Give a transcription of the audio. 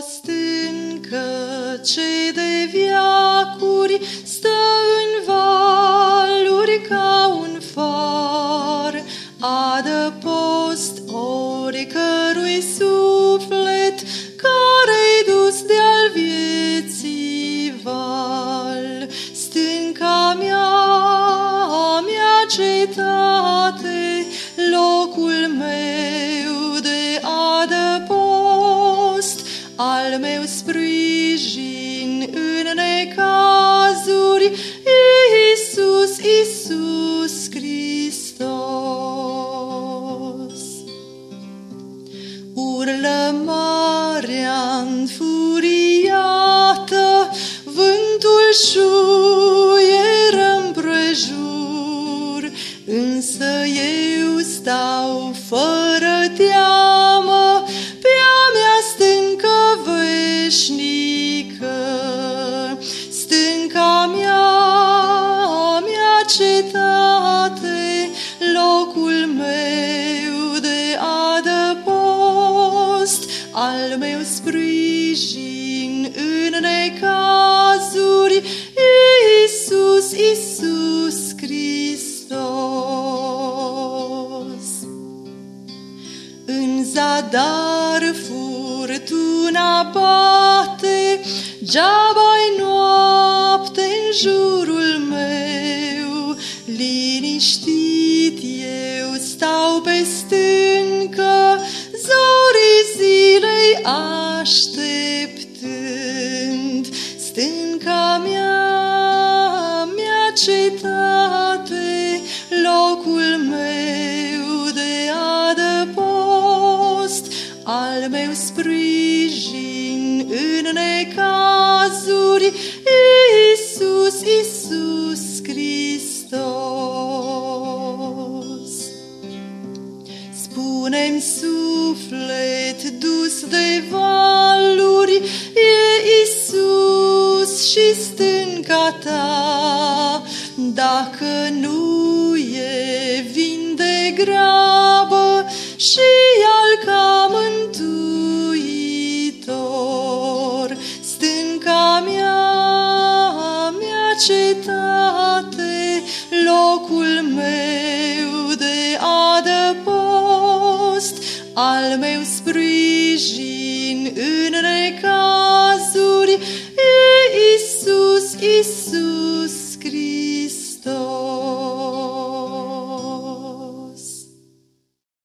stâncă ce de veacuri stă în valuri ca un far, adăpost oricărui suflet care-i dus de-al vieții val. Stânca mea cetate, locul meu de adăpost, al meu sprijin în necazuri, Iisus, Iisus Hristos. Urlă marea înfuriată, vântul șuieră împrejur, însă eu stau fără teamă pe-a mea stâncă veșnică. Stânca mea cetate, locul meu de adăpost, al meu sprijin în necazuri, Iisus, Iisus Hristos. În zadar furtuna bate, geaba-i noapte în jurul meu, liniștit eu stau pe stâncă, zorii zilei așteptând. Stânca mea cetate, locul meu de adăpost, al meu sprijin în necazuri, Iisus, Iisus Hristos. Spune-mi, suflet dus de valuri, e Iisus și stânca ta. Dacă nu e, vin de grabă și-al ca mântuitor. Stânca mea cetate, locul meu de adăpost, al meu